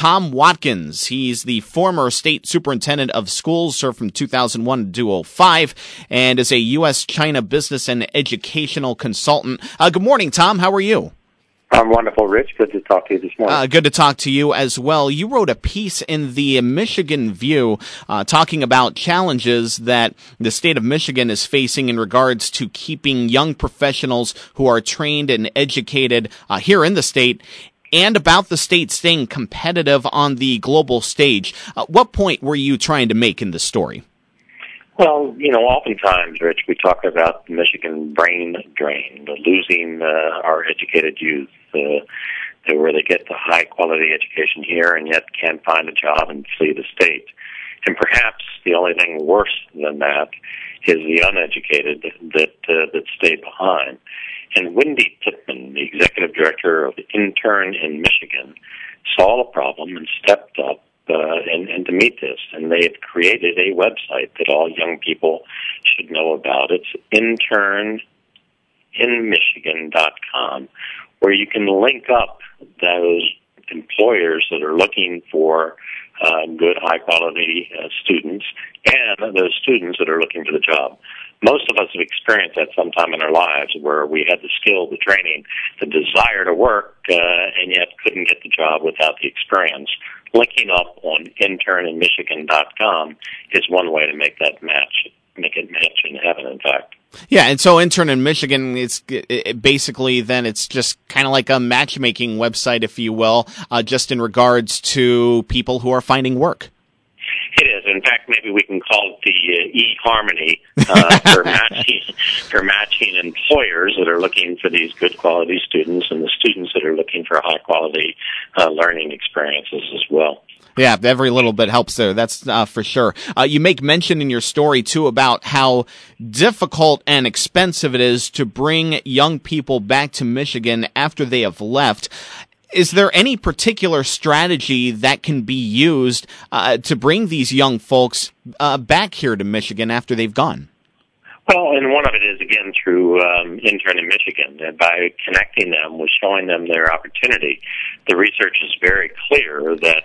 Tom Watkins. He's the former state superintendent of schools, served from 2001 to 2005, and is a U.S.-China business and educational consultant. Good morning, Tom. How are you? I'm wonderful, Rich. Good to talk to you this morning. Good to talk to you as well. You wrote a piece in the Michigan View talking about challenges that the state of Michigan is facing in regards to keeping young professionals who are trained and educated here in the state, and about the state staying competitive on the global stage. What point were you trying to make in this story? Well, oftentimes, Rich, we talk about the Michigan brain drain, losing our educated youth, where they get the high-quality education here and yet can't find a job and flee the state. And perhaps the only thing worse than that is the uneducated that stay behind. And Wendy Pittman, the executive director of Intern in Michigan, saw the problem and stepped up and to meet this. And they have created a website that all young people should know about. It's interninmichigan.com, where you can link up those employers that are looking for good, high-quality students and those students that are looking for the job. Most of us have experienced that sometime in our lives where we had the skill, the training, the desire to work, and yet couldn't get the job without the experience. Linking up on interninmichigan.com is one way to make it match in heaven, in fact. Yeah, and so Intern in Michigan, it's basically then it's just kind of like a matchmaking website, if you will, just in regards to people who are finding work. It is. In fact, maybe we can call it the eHarmony for matching employers that are looking for these good quality students and the students that are looking for high quality learning experiences as well. Yeah, every little bit helps there. That's for sure. You make mention in your story, too, about how difficult and expensive it is to bring young people back to Michigan after they have left. Is there any particular strategy that can be used to bring these young folks back here to Michigan after they've gone? Well, and one of it is, again, through Intern in Michigan. By connecting them with showing them their opportunity. The research is very clear that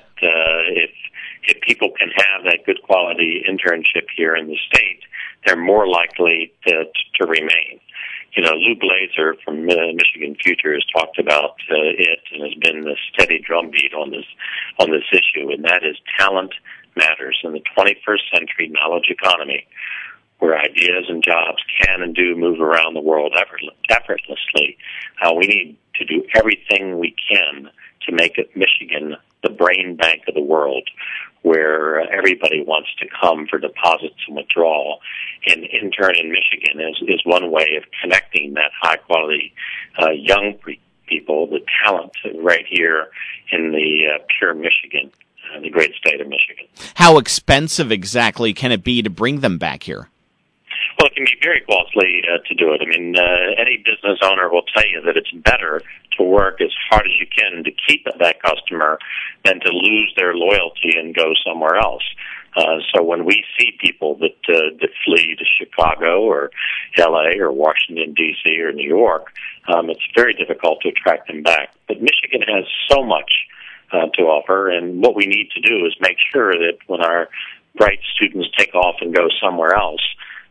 if people can have that good quality internship here in the state, they're more likely to remain. Lou Glazer from Michigan Future has talked about it and has been the steady drumbeat on this issue, and that is talent matters in the 21st century knowledge economy, where ideas and jobs can and do move around the world effortlessly. We need to do everything we can to make it Michigan the brain bank of the world, where everybody wants to come for deposits and withdrawal. And Intern in Michigan is one way of connecting that high-quality young people, the talent right here in the pure Michigan, the great state of Michigan. How expensive exactly can it be to bring them back here? Well, it can be very costly to do it. I mean, any business owner will tell you that it's better to work as hard as you can to keep that customer than to lose their loyalty and go somewhere else. So when we see people that flee to Chicago or L.A. or Washington, D.C. or New York, it's very difficult to attract them back. But Michigan has so much to offer, and what we need to do is make sure that when our bright students take off and go somewhere else,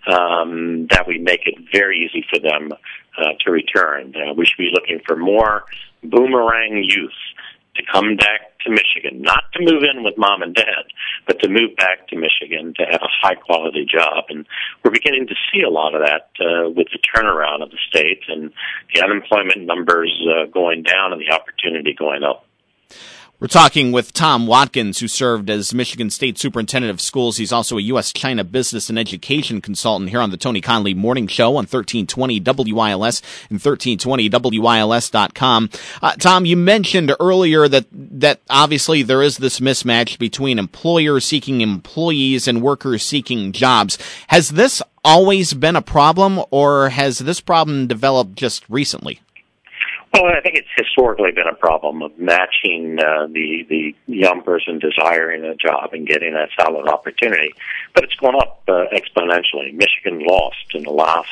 that we make it very easy for them to return. We should be looking for more boomerang youth to come back to Michigan, not to move in with mom and dad, but to move back to Michigan to have a high-quality job. And we're beginning to see a lot of that with the turnaround of the state and the unemployment numbers going down and the opportunity going up. We're talking with Tom Watkins, who served as Michigan State Superintendent of Schools. He's also a U.S.-China business and education consultant here on the Tony Conley Morning Show on 1320 WILS and 1320WILS.com. Tom, you mentioned earlier that obviously there is this mismatch between employers seeking employees and workers seeking jobs. Has this always been a problem, or has this problem developed just recently? Well, I think it's historically been a problem of matching the young person desiring a job and getting that solid opportunity. But it's gone up exponentially. Michigan lost in the last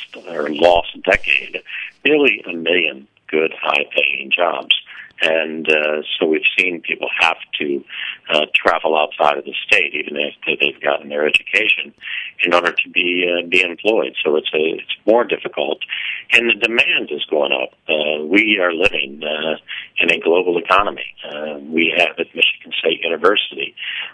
decade nearly 1 million good, high-paying jobs. And so we've seen people have to outside of the state, even if they've gotten their education, in order to be employed. So it's more difficult, and the demand is going up. We are living in a global economy. We have at Michigan State University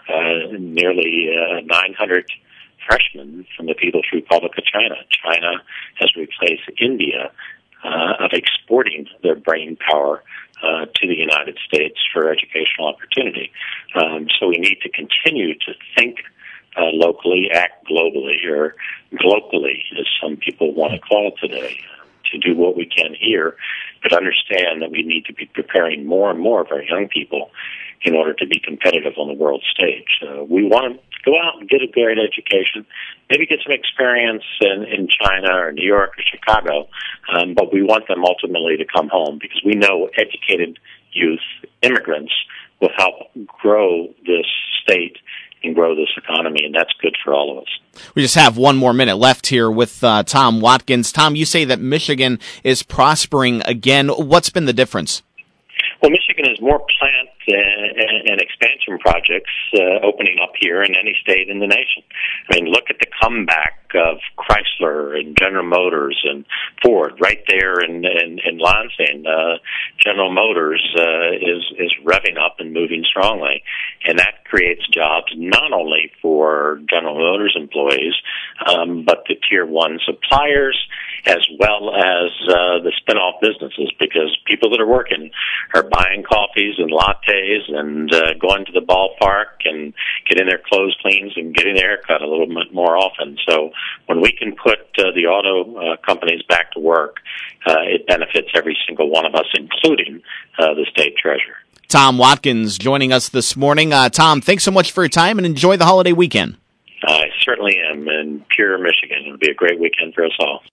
nearly 900 freshmen from the People's Republic of China. China has replaced India of exporting their brain power to the United States for educational opportunity. So we need to continue to think locally, act globally, or globally, as some people want to call it today, to do what we can here, but understand that we need to be preparing more and more of our young people in order to be competitive on the world stage. We want to go out and get a great education, maybe get some experience in China or New York or Chicago, but we want them ultimately to come home because we know educated youth, immigrants, will help grow this state and grow this economy, and that's good for all of us. We just have one more minute left here with Tom Watkins. Tom, you say that Michigan is prospering again. What's been the difference? Well, Michigan has more plant and expansion projects opening up here in any state in the nation. I mean, look at the comeback of Chrysler and General Motors and Ford right there in Lansing. General Motors is revving up and moving strongly, and that creates jobs not only for General Motors employees, but the Tier 1 suppliers, as well as the spin-off businesses, because people that are working are buying coffees and lattes and going to the ballpark and getting their clothes cleaned and getting their haircut a little bit more often. So when we can put the auto companies back to work, it benefits every single one of us, including the state treasurer. Tom Watkins joining us this morning. Tom, thanks so much for your time and enjoy the holiday weekend. I certainly am in Pure, Michigan. It'll be a great weekend for us all.